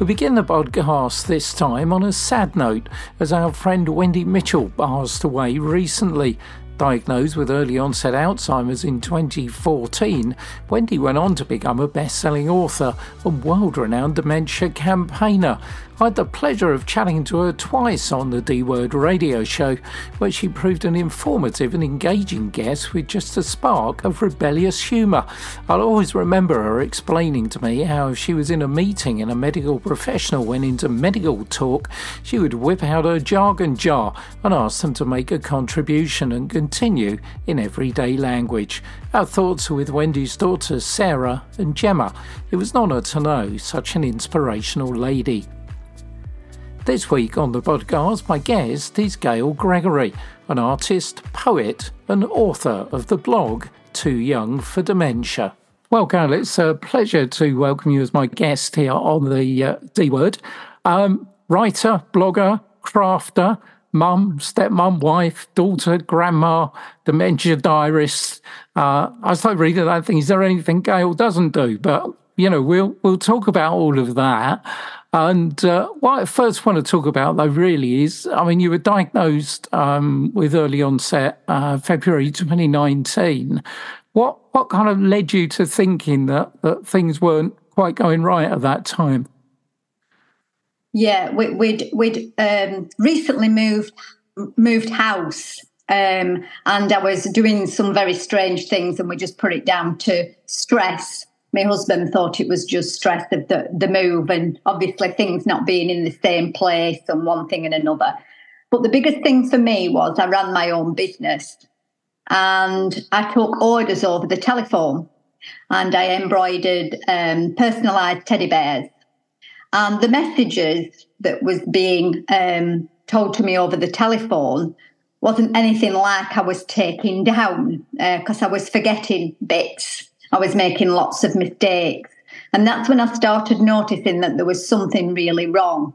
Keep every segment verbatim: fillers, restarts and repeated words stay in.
We begin the podcast this time on a sad note, as our friend Wendy Mitchell passed away recently. Diagnosed with early onset Alzheimer's in twenty fourteen, Wendy went on to become a best-selling author and world-renowned dementia campaigner. I had the pleasure of chatting to her twice on the D Word radio show, where she proved an informative and engaging guest with just a spark of rebellious humour. I'll always remember her explaining to me how if she was in a meeting and a medical professional went into medical talk, she would whip out her jargon jar and ask them to make a contribution and continue in everyday language. Our thoughts are with Wendy's daughters Sarah and Gemma. It was an honour to know such an inspirational lady. This week on the podcast, my guest is Gail Gregory, an artist, poet and author of the blog Too Young for Dementia. Well, Gail, it's a pleasure to welcome you as my guest here on the uh, D Word. Um, writer, blogger, crafter, mum, stepmum, wife, daughter, grandma, dementia diarist. Uh, I started reading that thing, is there anything Gail doesn't do? But, you know, we'll we'll talk about all of that. And uh, what I first want to talk about, though, really is, I mean, you were diagnosed um, with early onset uh, February twenty nineteen. What what kind of led you to thinking that, that things weren't quite going right at that time? Yeah, we, we'd we'd um, recently moved moved house, um, and I was doing some very strange things, and we just put it down to stress. My husband thought it was just stress of the, the move and obviously things not being in the same place and one thing and another. But the biggest thing for me was I ran my own business and I took orders over the telephone and I embroidered um, personalised teddy bears. And the messages that was being um, told to me over the telephone wasn't anything like I was taking down because uh, I was forgetting bits. I was making lots of mistakes. And that's when I started noticing that there was something really wrong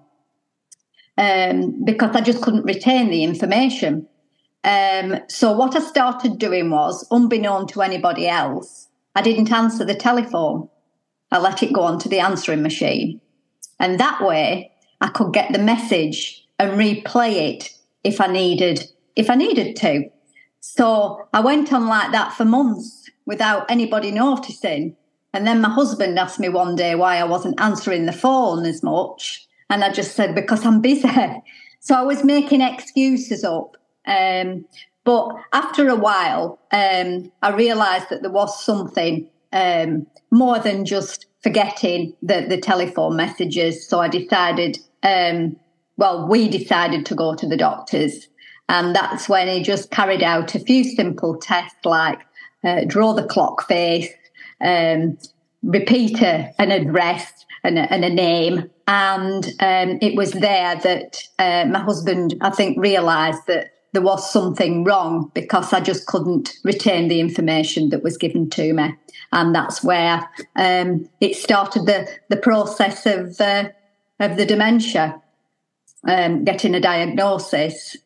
um, because I just couldn't retain the information. Um, so what I started doing was, unbeknown to anybody else, I didn't answer the telephone. I let it go onto the answering machine. And that way I could get the message and replay it if I needed, if I needed to. So I went on like that for months without anybody noticing. And then my husband asked me one day why I wasn't answering the phone as much. And I just said, because I'm busy. So I was making excuses up. Um, but after a while, um, I realised that there was something um, more than just forgetting the, the telephone messages. So I decided, um, well, we decided to go to the doctors. And that's when he just carried out a few simple tests like uh, draw the clock face, um, repeat a, an address and a, and a name. And um, it was there that uh, my husband, I think, realised that there was something wrong because I just couldn't retain the information that was given to me. And that's where um, it started the, the process of, uh, of the dementia, um, getting a diagnosis.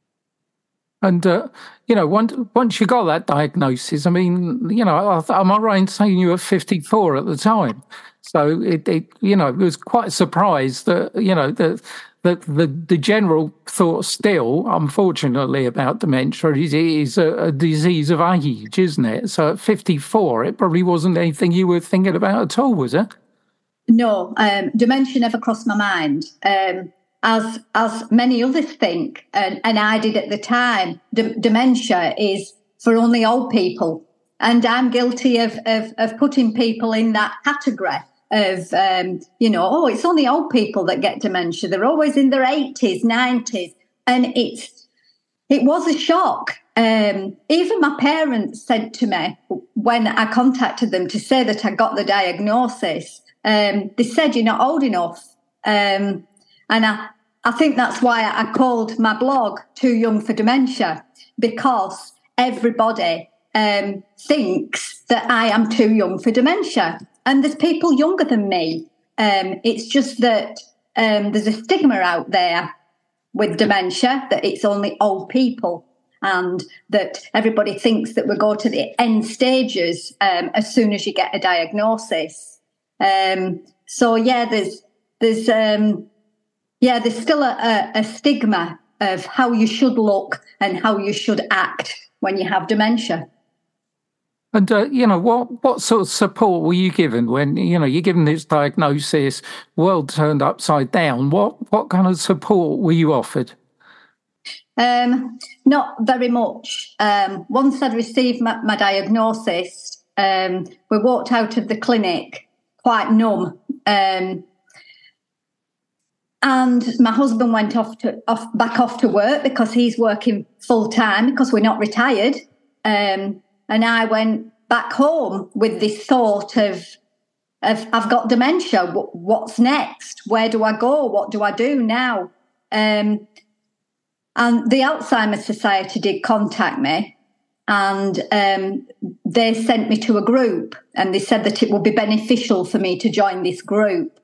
And, uh, you know, once, once you got that diagnosis, I mean, you know, am I right in saying you were fifty-four at the time? So, it, it you know, it was quite a surprise that, you know, that the, the, the general thought still, unfortunately, about dementia is, is a, a disease of age, isn't it? So at fifty-four, it probably wasn't anything you were thinking about at all, was it? No, um, dementia never crossed my mind. Um As as many others think, and, and I did at the time, d- dementia is for only old people. And I'm guilty of, of, of putting people in that category of, um, you know, oh, it's only old people that get dementia. They're always in their eighties, nineties. And it's it was a shock. Um, even my parents said to me when I contacted them to say that I got the diagnosis, um, they said, you're not old enough. Um And I, I think that's why I called my blog Too Young for Dementia, because everybody um, thinks that I am too young for dementia. And there's people younger than me. Um, it's just that um, there's a stigma out there with dementia, that it's only old people, and that everybody thinks that we go to the end stages um, as soon as you get a diagnosis. Um, so, yeah, there's there's um, yeah, there's still a, a, a stigma of how you should look and how you should act when you have dementia. And, uh, you know, what, what sort of support were you given when, you know, you're given this diagnosis, world turned upside down? What what kind of support were you offered? Um, not very much. Um, once I'd received my, my diagnosis, um, we walked out of the clinic quite numb. Um, and my husband went off to off back off to work because he's working full time because we're not retired. Um, and I went back home with this thought of, of I've got dementia. What's next? Where do I go? What do I do now? Um, and the Alzheimer's Society did contact me, and um, they sent me to a group, and they said that it would be beneficial for me to join this group.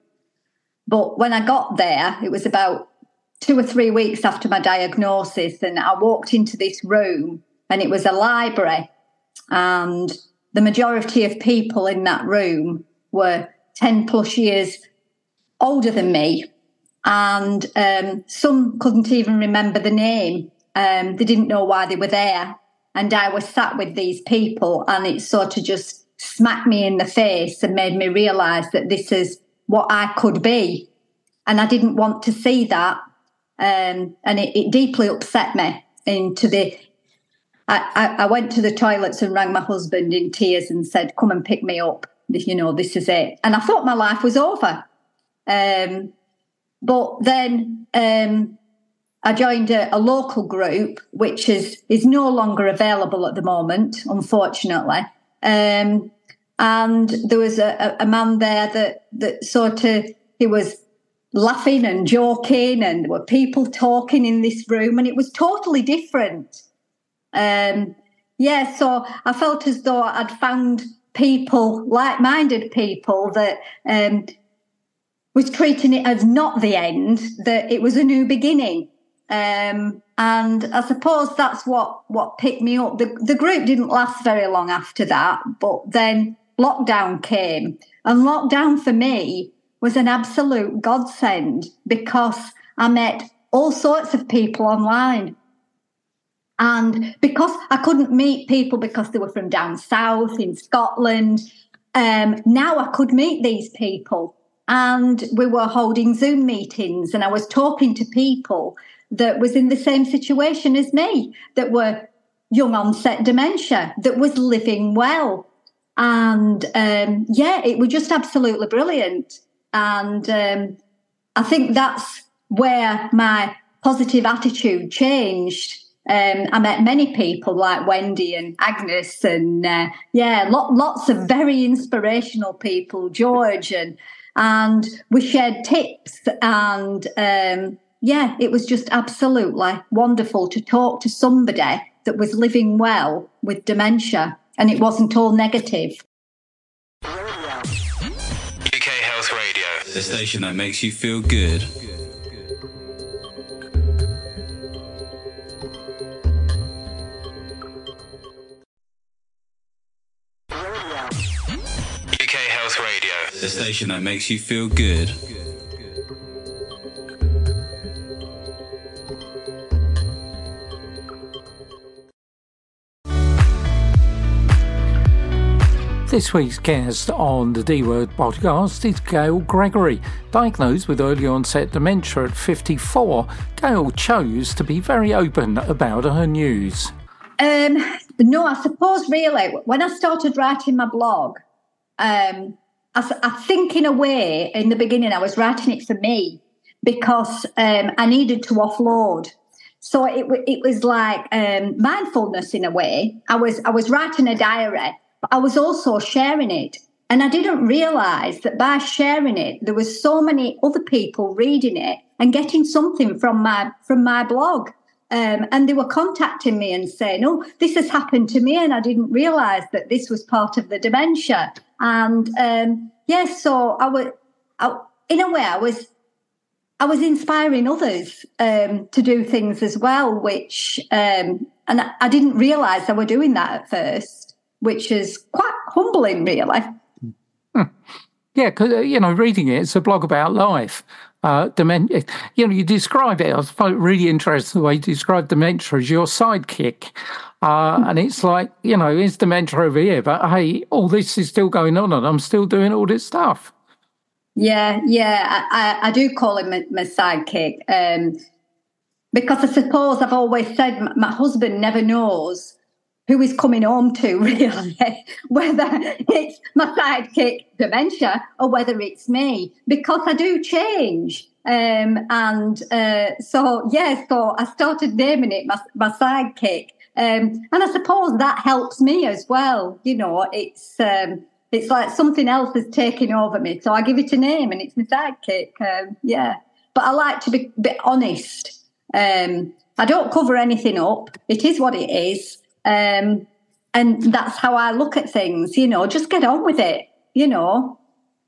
But when I got there, it was about two or three weeks after my diagnosis, and I walked into this room, and it was a library. And the majority of people in that room were ten plus years older than me. And um, some couldn't even remember the name. Um, they didn't know why they were there. And I was sat with these people, and it sort of just smacked me in the face and made me realise that this is what I could be. And I didn't want to see that. Um, and it, it deeply upset me into the... I, I went to the toilets and rang my husband in tears and said, come and pick me up. You know, this is it. And I thought my life was over. Um, but then um, I joined a, a local group, which is, is no longer available at the moment, unfortunately. Um, and there was a, a man there that, that sort of, he was laughing and joking, and there were people talking in this room, and it was totally different. Um, yeah, so I felt as though I'd found people, like-minded people, that um, was treating it as not the end, that it was a new beginning. Um, and I suppose that's what, what picked me up. The, the group didn't last very long after that, but then lockdown came. And lockdown for me was an absolute godsend because I met all sorts of people online. And because I couldn't meet people because they were from down south in Scotland, um, now I could meet these people. And we were holding Zoom meetings, and I was talking to people that was in the same situation as me, that were young onset dementia, that was living well. And um, yeah, it was just absolutely brilliant. And um, I think that's where my positive attitude changed. Um, I met many people like Wendy and Agnes, and uh, yeah, lot, lots of very inspirational people, George, and and we shared tips, and um, yeah, it was just absolutely wonderful to talk to somebody that was living well with dementia, and it wasn't all negative. U K Health Radio, the station that makes you feel good. U K Health Radio, the station that makes you feel good. This week's guest on the D-Word podcast is Gail Gregory. Diagnosed with early onset dementia at fifty-four, Gail chose to be very open about her news. Um, no, I suppose really, when I started writing my blog, um, I, I think in a way, in the beginning, I was writing it for me because um, I needed to offload. So it, it was like um, mindfulness in a way. I was I was writing a diary, but I was also sharing it. And I didn't realise that by sharing it, there was so many other people reading it and getting something from my from my blog. Um, and they were contacting me and saying, oh, this has happened to me, and I didn't realise that this was part of the dementia. And um, yes, yeah, so I was, I, in a way, I was, I was inspiring others um, to do things as well, which, um, and I, I didn't realise they were doing that at first, which is quite humbling, really. Hmm. Yeah, because, you know, reading it, it's a blog about life. Uh, dementia, you know, you describe it, I was really interested in the way you describe dementia as your sidekick. Uh, and it's like, you know, it's dementia over here, but hey, all this is still going on and I'm still doing all this stuff. Yeah, yeah, I, I, I do call him my, my sidekick um, because I suppose I've always said my, my husband never knows who he's coming home to, really, whether it's my sidekick dementia or whether it's me, because I do change. Um, and uh, so, yeah, so I started naming it my, my sidekick. Um, and I suppose that helps me as well. You know, it's um, it's like something else is taking over me. So I give it a name and it's my sidekick. Um, yeah. But I like to be, be honest. Um, I don't cover anything up. It is what it is. Um, and that's how I look at things, you know, just get on with it, you know.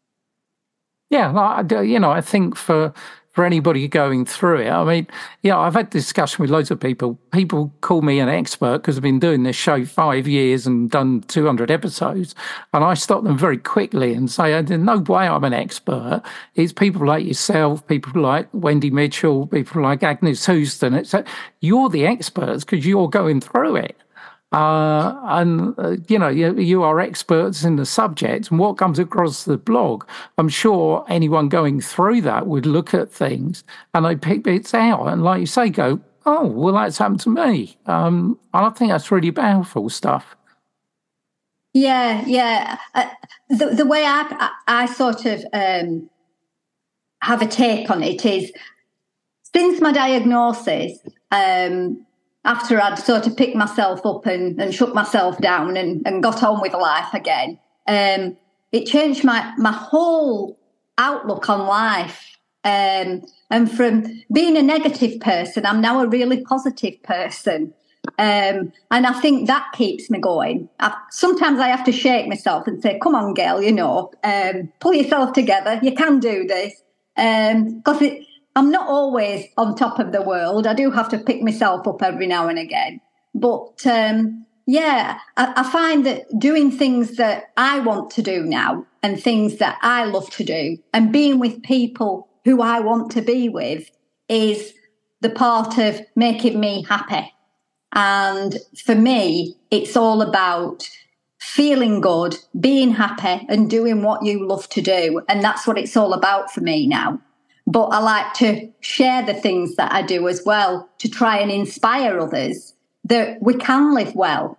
Yeah, I, you know, I think for for anybody going through it, I mean, yeah, I've had discussion with loads of people. People call me an expert because I've been doing this show five years and done two hundred episodes. And I stop them very quickly and say, there's no way I'm an expert. It's people like yourself, people like Wendy Mitchell, people like Agnes Houston. It's you're the experts because you're going through it. Uh, and, uh, you know, you, you are experts in the subject and what comes across the blog. I'm sure anyone going through that would look at things and they pick bits out and, like you say, go, oh, well, that's happened to me. Um, and I think that's really powerful stuff. Yeah, yeah. Uh, the, the way I, I, I sort of um, have a take on it is since my diagnosis, um, after I'd sort of picked myself up and, and shook myself down and, and got on with life again, um, it changed my, my whole outlook on life. Um, and from being a negative person, I'm now a really positive person. Um, and I think that keeps me going. I, sometimes I have to shake myself and say, come on, girl, you know, um, pull yourself together. You can do this. Because um, it I'm not always on top of the world. I do have to pick myself up every now and again. But, um, yeah, I, I find that doing things that I want to do now and things that I love to do and being with people who I want to be with is the part of making me happy. And for me, it's all about feeling good, being happy and doing what you love to do. And that's what it's all about for me now. But I like to share the things that I do as well to try and inspire others that we can live well.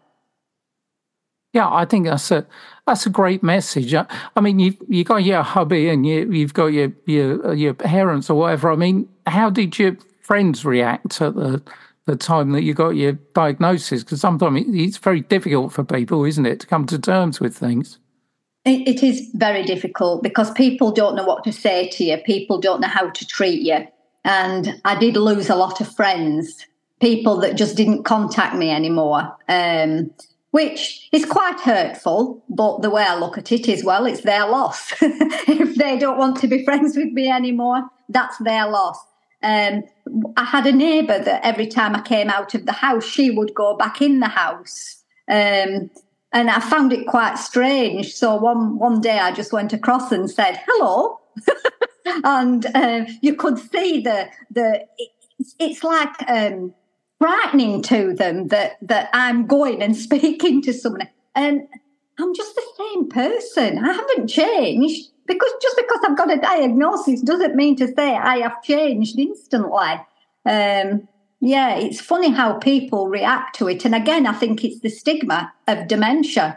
Yeah, I think that's a that's a great message. I, I mean, you you got your hubby and you you've got your your your parents or whatever. I mean, how did your friends react at the the time that you got your diagnosis? Because sometimes it's very difficult for people, isn't it, to come to terms with things. It is very difficult because people don't know what to say to you. People don't know how to treat you. And I did lose a lot of friends, people that just didn't contact me anymore, um, which is quite hurtful. But the way I look at it is, well, it's their loss. If they don't want to be friends with me anymore, that's their loss. Um, I had a neighbour that every time I came out of the house, she would go back in the house. Um And I found it quite strange. So one one day I just went across and said, hello. and uh, you could see the, the it's, it's like um, frightening to them that, that I'm going and speaking to someone. And I'm just the same person. I haven't changed. Because just because I've got a diagnosis doesn't mean to say I have changed instantly. Um Yeah, it's funny how people react to it. And again, I think it's the stigma of dementia.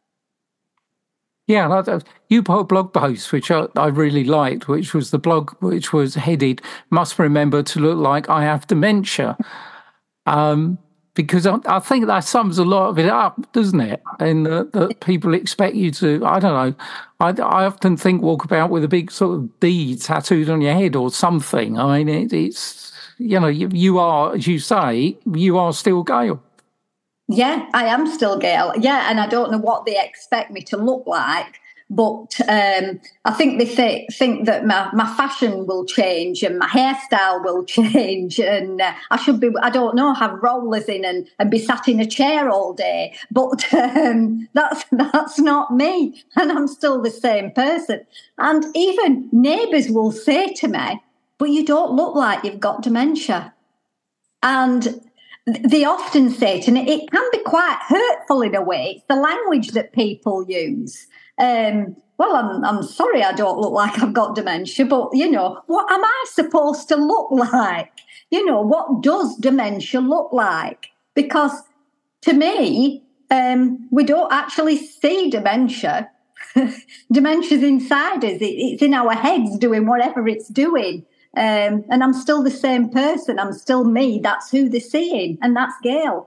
Yeah, you put a blog post, which I, I really liked, which was the blog which was headed, Must Remember to Look Like I Have Dementia. Um, because I, I think that sums a lot of it up, doesn't it? And uh, that people expect you to, I don't know, I, I often think walk about with a big sort of D tattooed on your head or something. I mean, it, it's... You know, you, you are, as you say, you are still Gail. Yeah, I am still Gail. Yeah, and I don't know what they expect me to look like, But um, I think they th- think that my, my fashion will change and my hairstyle will change, and uh, I should be, I don't know, have rollers in and, and be sat in a chair all day. But um, that's that's not me, and I'm still the same person. And even neighbours will say to me, "But you don't look like you've got dementia." And they often say to me, it can be quite hurtful in a way. It's the language that people use. Um, well, I'm, I'm sorry I don't look like I've got dementia, but, you know, what am I supposed to look like? You know, what does dementia look like? Because to me, um, we don't actually see dementia. Dementia's inside us. It, it's in our heads doing whatever it's doing. Um, and I'm still the same person. I'm still me. That's who they're seeing. And that's Gail.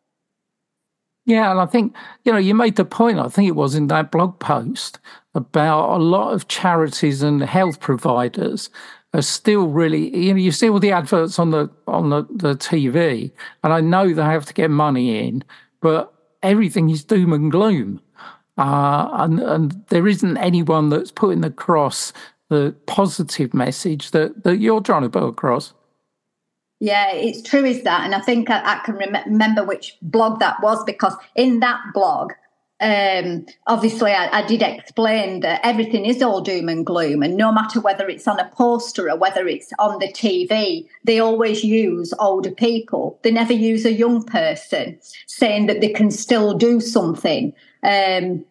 Yeah, and I think, you know, you made the point, I think it was in that blog post, about a lot of charities and health providers are still really, you know, you see all the adverts on the on the, the T V, and I know they have to get money in, but everything is doom and gloom. Uh, and, and there isn't anyone that's putting across the positive message that, that you're trying to put across. Yeah, it's true is that. And I think I, I can rem- remember which blog that was, because in that blog, um, obviously I, I did explain that everything is all doom and gloom. And no matter whether it's on a poster or whether it's on the T V, they always use older people. They never use a young person, saying that they can still do something. Um,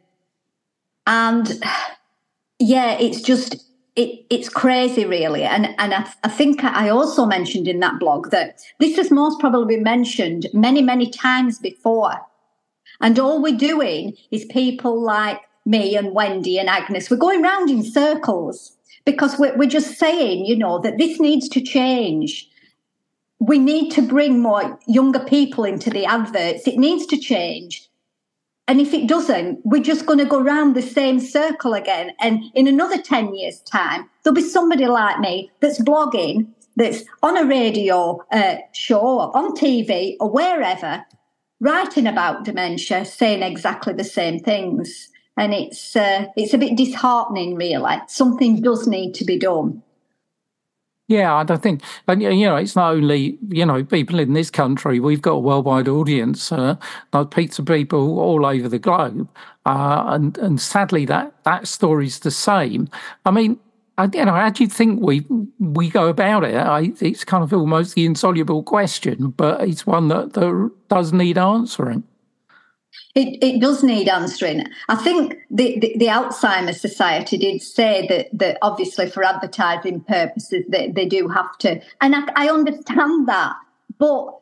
and yeah, it's just... It, it's crazy, really. And and I, I think I also mentioned in that blog that this has most probably been mentioned many, many times before. And all we're doing is people like me and Wendy and Agnes, we're going round in circles, because we're, we're just saying, you know, that this needs to change. We need to bring more younger people into the adverts. It needs to change. And if it doesn't, we're just going to go round the same circle again. And in another ten years' time, there'll be somebody like me that's blogging, that's on a radio uh, show or on T V or wherever, writing about dementia, saying exactly the same things. And it's uh, it's a bit disheartening, really. Something does need to be done. Yeah, I don't think, and you know, it's not only, you know, people in this country. We've got a worldwide audience, uh, like pizza people all over the globe, uh, and and sadly, that that story's the same. I mean, I, you know, how do you think we we go about it? I, it's kind of almost the insoluble question, but it's one that, that does need answering. It, it does need answering. I think the, the, the Alzheimer's Society did say that, that obviously for advertising purposes they, they do have to, and I, I understand that, but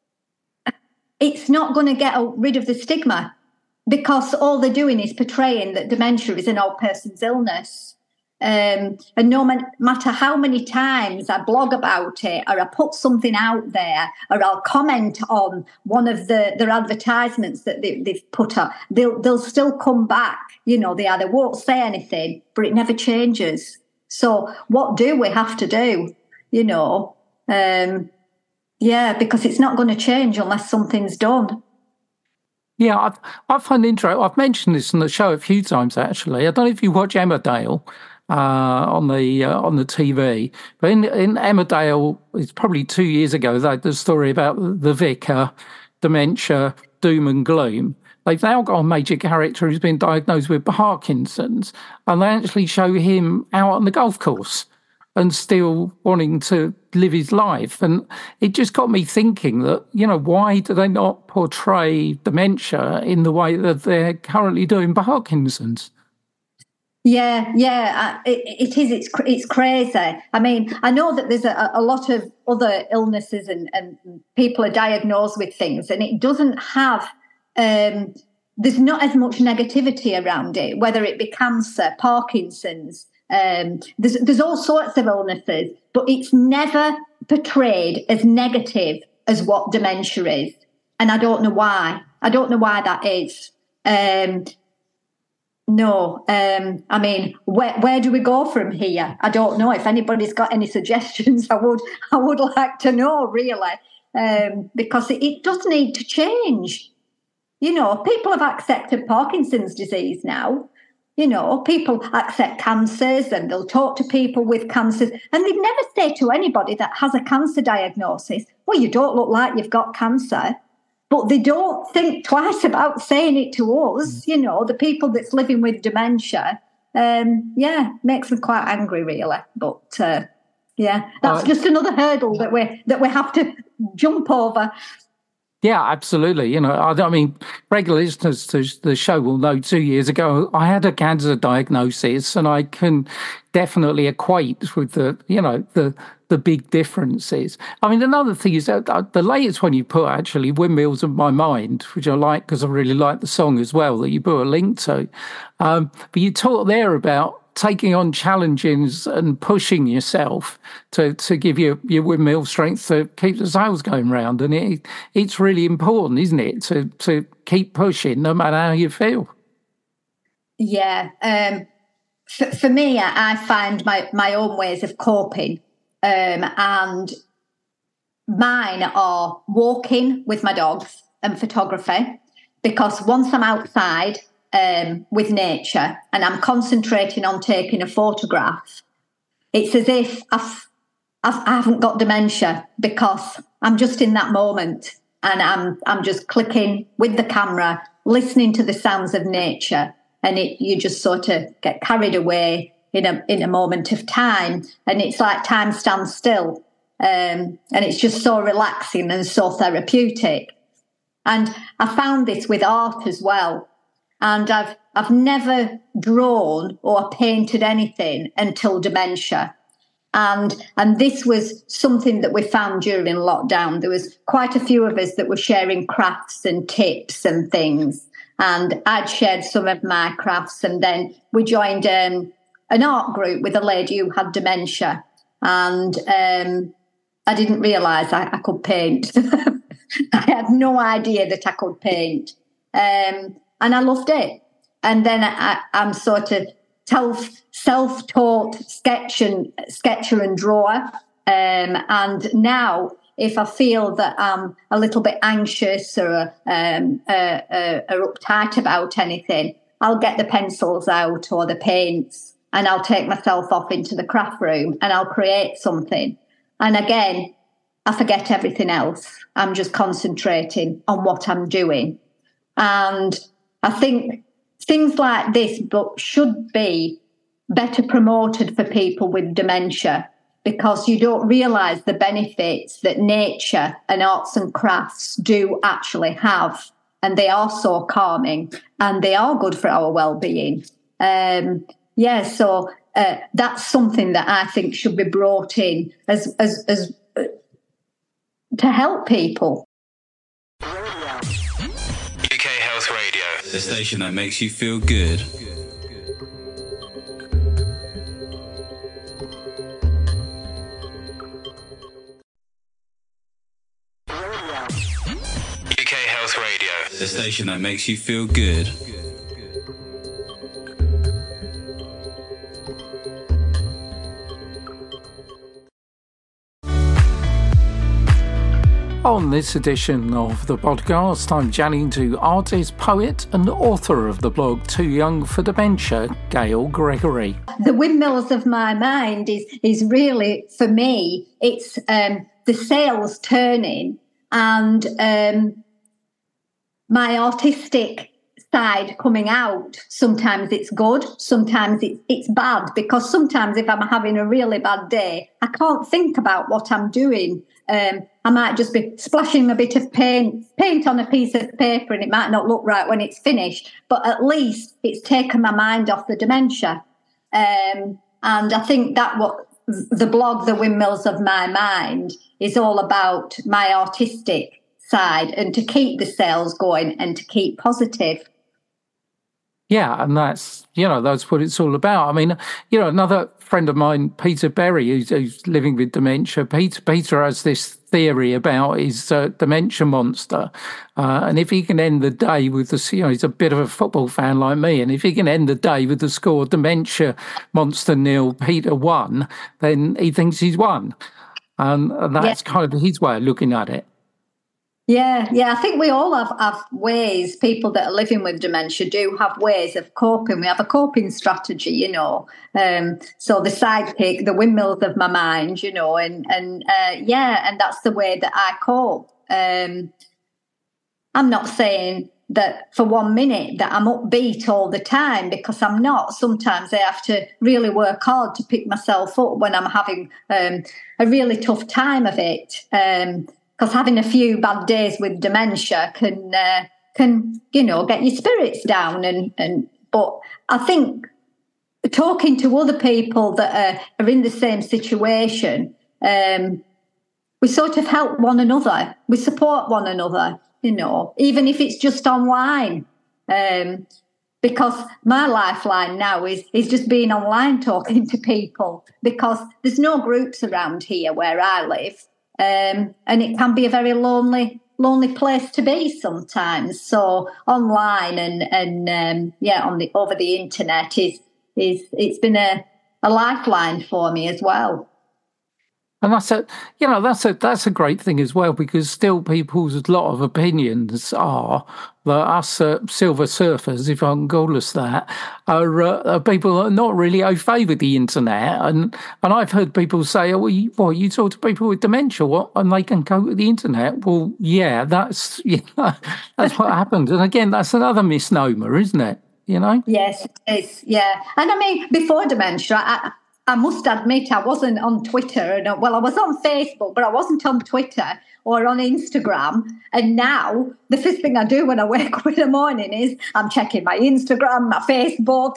it's not going to get rid of the stigma, because all they're doing is portraying that dementia is an old person's illness. Um, and no man, matter how many times I blog about it, or I put something out there, or I'll comment on one of the their advertisements that they, they've put up, they'll they'll still come back. You know, they either won't say anything, but it never changes. So what do we have to do? You know, um, yeah, because it's not going to change unless something's done. Yeah, I've, I find interesting. I've mentioned this on the show a few times, actually. I don't know if you watch Emmerdale uh, on the uh, on the T V, but in, in Emmerdale, it's probably two years ago, they had the story about the vicar, dementia, doom and gloom. They've now got a major character who's been diagnosed with Parkinson's, and they actually show him out on the golf course and still wanting to live his life. And it just got me thinking that, you know, why do they not portray dementia in the way that they're currently doing Parkinson's? Yeah, yeah, it, it is. It's it's crazy. I mean, I know that there's a, a lot of other illnesses and, and people are diagnosed with things, and it doesn't have, um, there's not as much negativity around it, whether it be cancer, Parkinson's, Um, there's there's all sorts of illnesses, but it's never portrayed as negative as what dementia is, and I don't know why. I don't know why that is. Um, no, um, I mean, where where do we go from here? I don't know. If anybody's got any suggestions, I would I would like to know, really, um, because it, it does need to change. You know, people have accepted Parkinson's disease now. You know, people accept cancers and they'll talk to people with cancers, and they'd never say to anybody that has a cancer diagnosis, well, you don't look like you've got cancer. But they don't think twice about saying it to us, you know, the people that's living with dementia. Um, yeah, makes me quite angry, really. But, uh, yeah, that's uh, just another hurdle that we that we have to jump over. Yeah, absolutely. You know, I, I mean, regular listeners to the show will know two years ago I had a cancer diagnosis, and I can definitely equate with the, you know, the the big differences. I mean, another thing is that the latest one you put, actually, Windmills of My Mind, which I like because I really like the song as well that you put a link to. Um, but you talk there about taking on challenges and pushing yourself to, to give you your windmill strength to keep the sails going round. And it it's really important, isn't it, to, to keep pushing no matter how you feel. Yeah. Um, for, for me, I find my, my own ways of coping. Um, and mine are walking with my dogs and photography, because once I'm outside um, with nature and I'm concentrating on taking a photograph, it's as if I've, I've, I haven't got dementia, because I'm just in that moment and I'm I'm just clicking with the camera, listening to the sounds of nature, and it you just sort of get carried away in a in a moment of time, and it's like time stands still, um, and it's just so relaxing and so therapeutic. And I found this with art as well, and I've I've never drawn or painted anything until dementia, and and this was something that we found during lockdown. There was quite a few of us that were sharing crafts and tips and things, and I'd shared some of my crafts, and then we joined um, an art group with a lady who had dementia, and um, I didn't realise I, I could paint. I had no idea that I could paint, um, and I loved it. And then I, I'm sort of self, self-taught sketch and, sketcher and drawer, um, and now if I feel that I'm a little bit anxious or, um, uh, uh, or uptight about anything, I'll get the pencils out or the paints, and I'll take myself off into the craft room and I'll create something. And again, I forget everything else. I'm just concentrating on what I'm doing. And I think things like this book should be better promoted for people with dementia, because you don't realise the benefits that nature and arts and crafts do actually have. And they are so calming and they are good for our well-being. Um, yeah, so uh, that's something that I think should be brought in as as as uh, to help people. U K Health Radio, the station that makes you feel good. U K Health Radio, the station that makes you feel good. On this edition of the podcast, I'm chatting to artist, poet and author of the blog Too Young for Dementia, Gail Gregory. The Windmills of My Mind is, is really, for me, it's um, the sails turning and um, my artistic side coming out. Sometimes it's good, sometimes it's, it's bad, because sometimes if I'm having a really bad day, I can't think about what I'm doing. Um, I might just be splashing a bit of paint paint on a piece of paper, and it might not look right when it's finished, but at least it's taken my mind off the dementia. Um, and I think that what the blog, The Windmills of My Mind, is all about, my artistic side, and to keep the sales going and to keep positive. Yeah, and that's, you know, that's what it's all about. I mean, you know, another friend of mine, Peter Berry, who's, who's living with dementia, Peter, Peter has this theory about his uh, dementia monster. Uh, and if he can end the day with the, you know, he's a bit of a football fan like me, and if he can end the day with the score dementia monster nil, Peter one, then he thinks he's won. Um, and that's yeah. kind of his way of looking at it. Yeah, yeah. I think we all have, have ways, people that are living with dementia do have ways of coping. We have a coping strategy, you know. Um, so the sidekick, the windmills of my mind, you know, and, and uh, yeah, and that's the way that I cope. Um, I'm not saying that for one minute that I'm upbeat all the time, because I'm not. Sometimes I have to really work hard to pick myself up when I'm having um, a really tough time of it. Um, because having a few bad days with dementia can uh, can you know get your spirits down, and and but I think talking to other people that are, are in the same situation, um, we sort of help one another, we support one another, you know, even if it's just online. Um, because my lifeline now is is just being online talking to people, because there's no groups around here where I live. Um, and it can be a very lonely, lonely place to be sometimes. So online and and um, yeah, on the over the internet is is it's been a, a lifeline for me as well. And that's a, you know, that's a that's a great thing as well, because still people's lot of opinions are that us uh, silver surfers, if I can call us that, are, uh, are people that are not really au fait with the internet. And and I've heard people say, "Oh, well, you, well, you talk to people with dementia, what, and they can cope with the internet." Well, yeah, that's you know, that's what happens. And again, that's another misnomer, isn't it? You know? Yes, it is. Yeah, and I mean, before dementia, I, I must admit I wasn't on Twitter, and well, I was on Facebook, but I wasn't on Twitter or on Instagram. And now the first thing I do when I wake up in the morning is I'm checking my Instagram, my Facebook,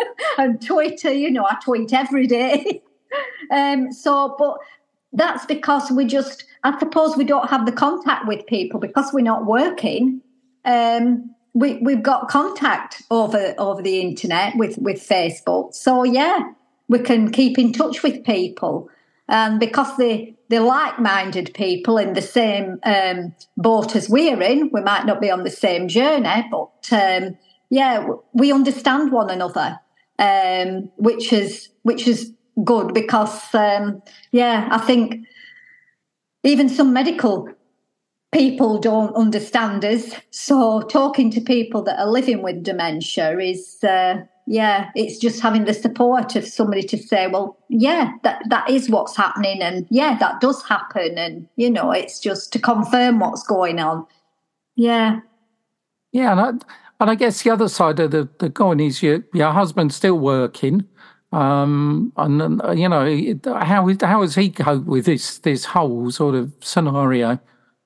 and Twitter. You know, I tweet every day. um, so, but that's because we just, I suppose, we don't have the contact with people because we're not working. Um, we we've got contact over over the internet with with Facebook. So yeah, we can keep in touch with people, and because they they're like-minded people in the same um, boat as we're in, we might not be on the same journey, but um, yeah, we understand one another, um, which is which is good, because um, yeah, I think even some medical people don't understand us. So talking to people that are living with dementia is, uh, yeah, it's just having the support of somebody to say, well, yeah, that, that is what's happening. And yeah, that does happen. And, you know, it's just to confirm what's going on. Yeah. Yeah. And I, and I guess the other side of the, the coin is your, your husband's still working. Um, and, uh, you know, how, how has he coped with this, this whole sort of scenario?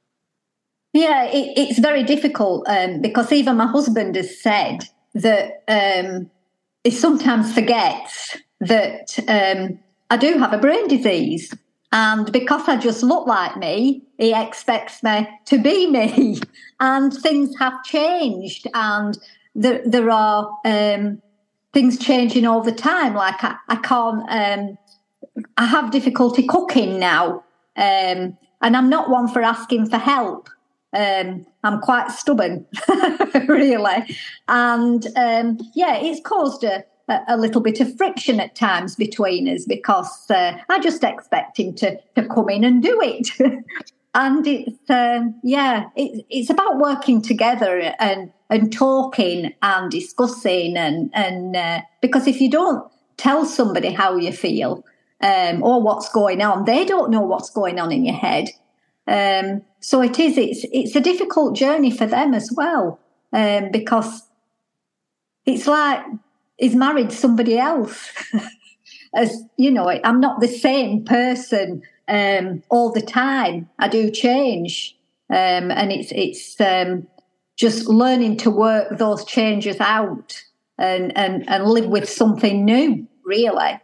Yeah, it, it's very difficult um, because even my husband has said that um, he sometimes forgets that um, I do have a brain disease. And because I just look like me, he expects me to be me. And things have changed, and there, there are um, things changing all the time. Like I, I can't, um, I have difficulty cooking now. Um, and I'm not one for asking for help. Um, I'm quite stubborn, really. And, um, yeah, it's caused a, a little bit of friction at times between us, because uh, I just expect him to, to come in and do it. And it's, um, yeah, it, it's about working together and, and talking and discussing. And, and uh, because if you don't tell somebody how you feel um, or what's going on, they don't know what's going on in your head. Um, so it is, it's, it's a difficult journey for them as well, um, because it's like he's married somebody else. As you know, I'm not the same person um, all the time. I do change, um, and it's it's um, just learning to work those changes out and, and, and live with something new, really.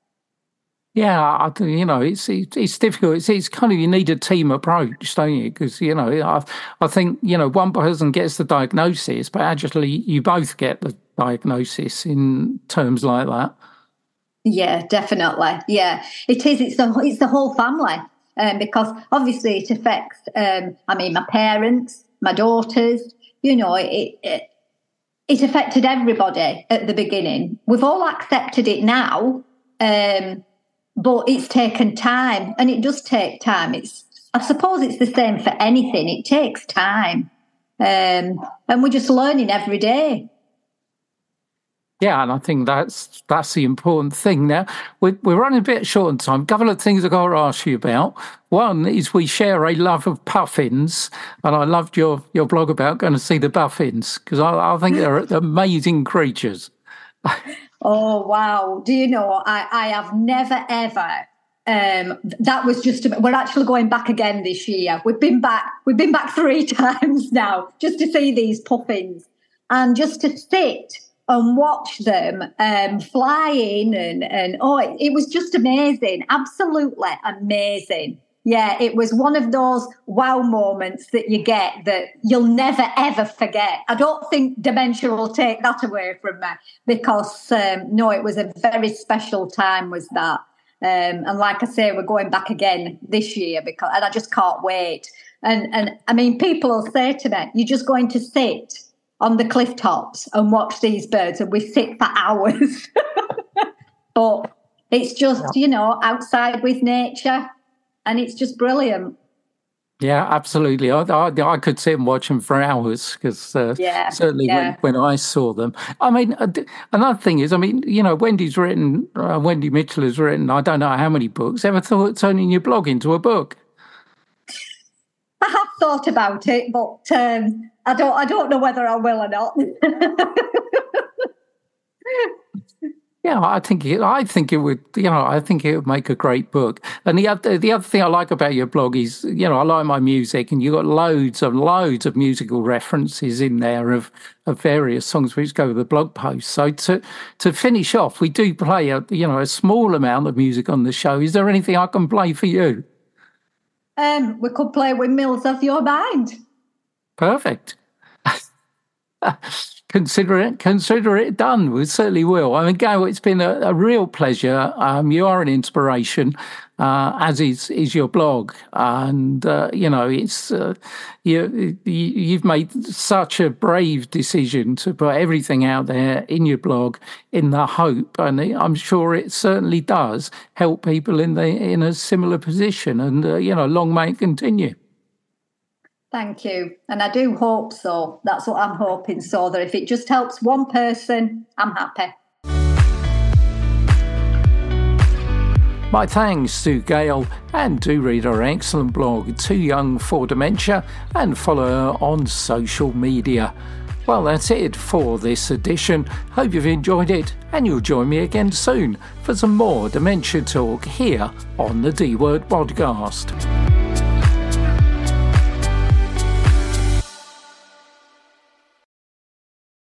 Yeah, I, you know, it's it's difficult. It's it's kind of, you need a team approach, don't you? Because, you know, I I think, you know, one person gets the diagnosis, but actually you both get the diagnosis in terms like that. Yeah, definitely. Yeah, it is. It's the it's the whole family, um, because obviously it affects. Um, I mean, my parents, my daughters. You know, it, it it affected everybody at the beginning. We've all accepted it now. Um, But it's taken time, and it does take time. It's I suppose it's the same for anything. It takes time. Um, and we're just learning every day. Yeah, and I think that's that's the important thing. Now, we're, we're running a bit short on time. A couple of things I've got to ask you about. One is we share a love of puffins, and I loved your, your blog about going to see the puffins, because I, I think they're amazing creatures. Oh, wow. Do you know, I, I have never, ever... Um, that was just, a, we're actually going back again this year. We've been back, we've been back three times now just to see these puffins and just to sit and watch them um, fly in and, and oh, it, it was just amazing. Absolutely amazing. Yeah, it was one of those wow moments that you get that you'll never, ever forget. I don't think dementia will take that away from me because, um, no, it was a very special time was that. Um, and like I say, we're going back again this year because, and I just can't wait. And and I mean, people will say to me, "You're just going to sit on the cliff tops and watch these birds," and we sit for hours. But it's just, you know, outside with nature, and it's just brilliant. Yeah, absolutely. I, I, I could sit and watch them for hours because uh, yeah, certainly yeah. When, when I saw them. I mean, uh, another thing is, I mean, you know, Wendy's written, uh, Wendy Mitchell has written, I don't know how many books. Ever thought turning your blog into a book? I have thought about it, but um, I don't. I don't know whether I will or not. Yeah, I think it, I think it would. You know, I think it would make a great book. And the other the other thing I like about your blog is, you know, I like my music, and you've got loads and loads of musical references in there of, of various songs which go with the blog post. So to to finish off, we do play a you know a small amount of music on the show. Is there anything I can play for you? Um, we could play Windmills of Your Mind. Perfect. Consider it, consider it done. We certainly will. I mean, Gail, it's been a, a real pleasure. Um, you are an inspiration, uh, as is is your blog, and uh, you know, it's uh, you, you you've made such a brave decision to put everything out there in your blog in the hope, and I'm sure it certainly does help people in the in a similar position, and uh, you know, long may it continue. Thank you. And I do hope so. That's what I'm hoping, so that if it just helps one person, I'm happy. My thanks to Gail, and do read her excellent blog, Too Young for Dementia, and follow her on social media. Well, that's it for this edition. Hope you've enjoyed it, and you'll join me again soon for some more dementia talk here on the D Word Podcast.